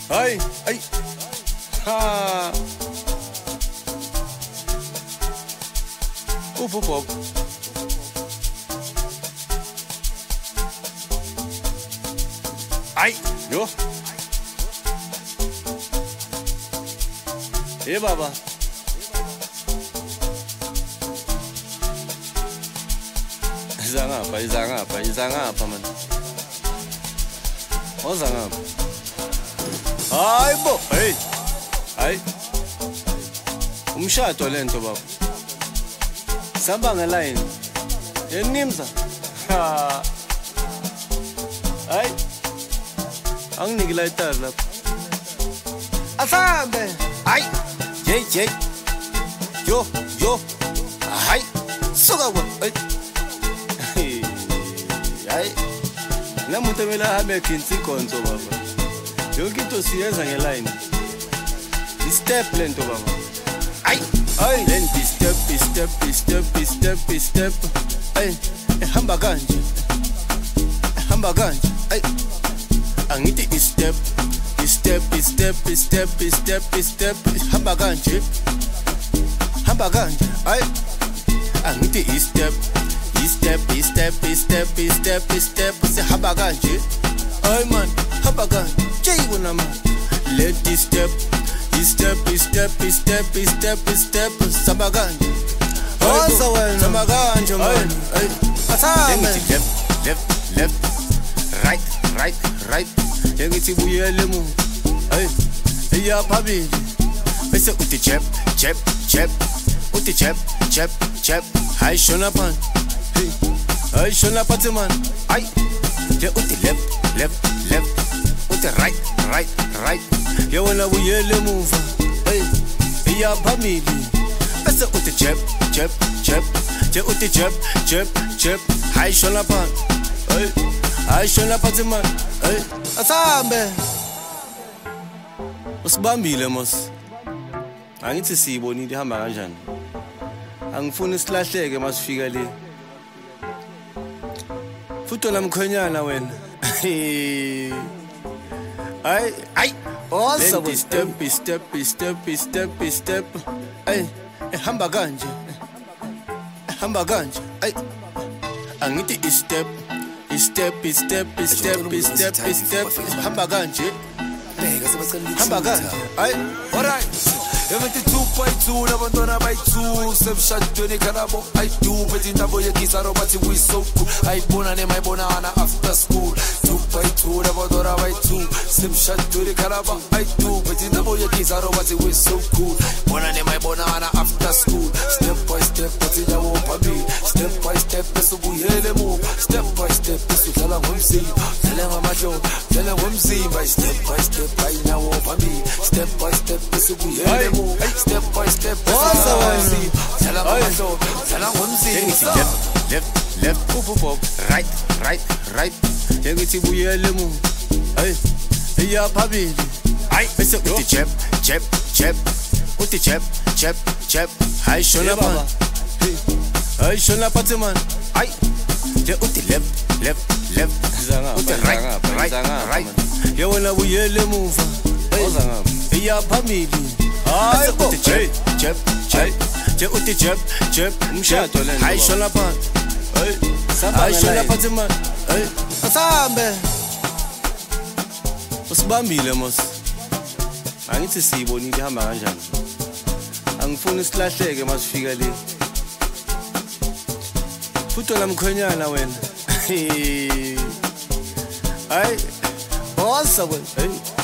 Ay, ay. Ha. Up. Ay, yo. Baba. Izangapha man. Ozangapha. Hayi bo, hey. Hayi. Umshado lento baba. Samba ngeline. Yenimza. Ha. Hayi. Anginiki lighter lapha. Asambe. Hayi. Jay. Yo. Hayi. Suka kwa. Hayi. Namuntu emela hambe kinsi konzo baba. Yonke into siyenza ngeline. Step lento baba. Ay. Then step. Ay. Hamba kanje. Ay. Angithi step. Hamba kanje. Ay. Angithi step. Hamba kanje. Ay man, hamba kanje. Jay wona man. Let this step. Samba kanje. Oza wena. Samba kanje man. Ay. Asame. Left. Right. Yengithi buyele mu. Ay. Iya phambili. Bese uthi jab. Uthi jab. Hayi shona pan. Hayi shona phansi man. Ay. Je uthi left. Uthi right. Ye wena buyele muva. Ay. Iya phambili. Bese uthi jab. Je uthi jab. Hayi shona pan. Ay. Hayi shona phansi man. Ay. Asambe. Usibambile mos. Angithi siyibonile ihamba kanjani. Angifuni isilahleke masifika le. Futhi namkhonyana wena. Ay. Oza step. Ay. Hamba kanje. Ay. Angithi step. Hamba kanje. Ay. Alright. Everything 2.2 nabantwana bayi2 semshadweni kanabo ayidu phethi indabo yekisaro bathi we so cool ayibona nemayibonana after school 2.2 nabantwana bayi2 semshadweni kanabo ayidu phethi indabo yekisaro bathi we so cool bona nemayibonana after school step by step bathi nyawo phambi step by step besubuyele mu step by step besudlala ngomzimba dlala ngomzimba step by step bayinyawo phambi step by step besubuyele step by step left up right yengithi buyele mu hey iya phambili ay bese uthi jab uthi jab hayi shona baba hayi shona phansi man ay je uthi left uthi right ye wena buyele muva oza ngapha iya phambili hayi uthi jab je uthi jab umshado lento hayi shona phansi hayi shona phansi man asambe usibambile mos angithi siyibonile ihamba kanjani angifuni isilahleke masifika le futhi namkhonyana wena ay oza wena